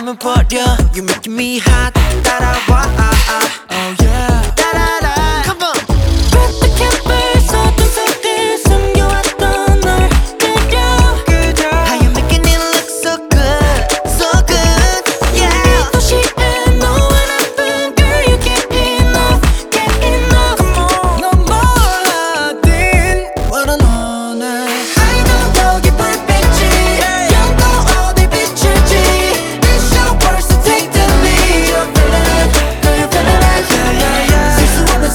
주저하면 버려 You making me hot 따라와 Oh yeah 따라라 Come on 어떻게 벌써 속에 숨겨왔던 널 그려 How you making it look so good So good Yeah 이 도시에 너와 나쁜 girl You get enough Come on 넌 뭘 하든 원한 오늘 I know 여기 불빛이 영도 어디 비출지 It's your words to take the lead You're feeling it, girl you're feeling it 쓸 수 없는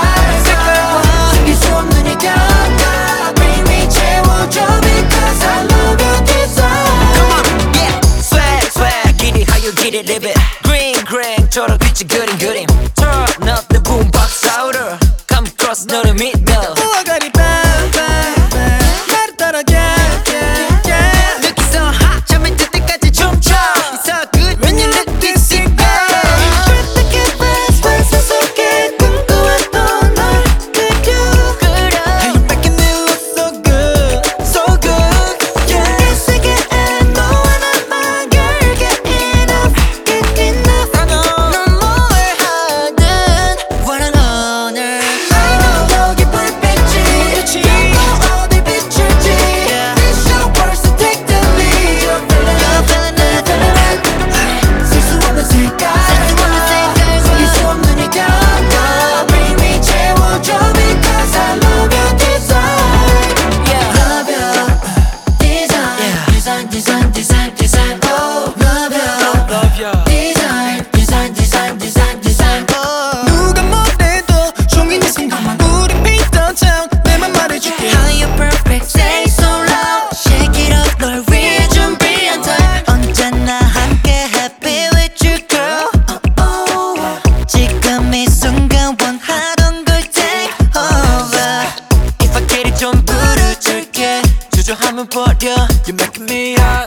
색깔과 숨길 수 없는 이 감각 Bring me 채워줘 because I love your design Come on yeah Swag swag Get it how you get it live it Green green 저런 빛이 그림 Turn up the boombox louder Come cross 너를 믿어 우아가리 bang bang bang 나를 따라 yeah yeah yeah Looking so hot 잠이 들 때까지 춤춰 It's so good when you look this way 어떻게 벌써 속에 꿈꿔왔던 널 그려 How you making it look so good So good yeah 이 세계에 너와 나만 girl get enough 넌 뭘 하든 원한 오늘 I know 여기 불빛이 영도 어디 비출지 It's your words to take the lead You're feeling it 쓸 수 없는 색깔 숨길 수 없는 이 감각 Bring me 채워줘 because I love your design Love your design Design, design, design, design Oh, love your Love ya design Design, design, design, design Oh 누가 뭐래도 종이 내 생각만 우리 비슷한 town 내맘 말해줄게 How you perfect, say so loud Shake it up, 널 위해 준비한 time 언제나 함께 happy with you girl 지금 이 순간 원하던 걸 take over If I get it 좀 부르줄게 주저하면 버려 You making me hot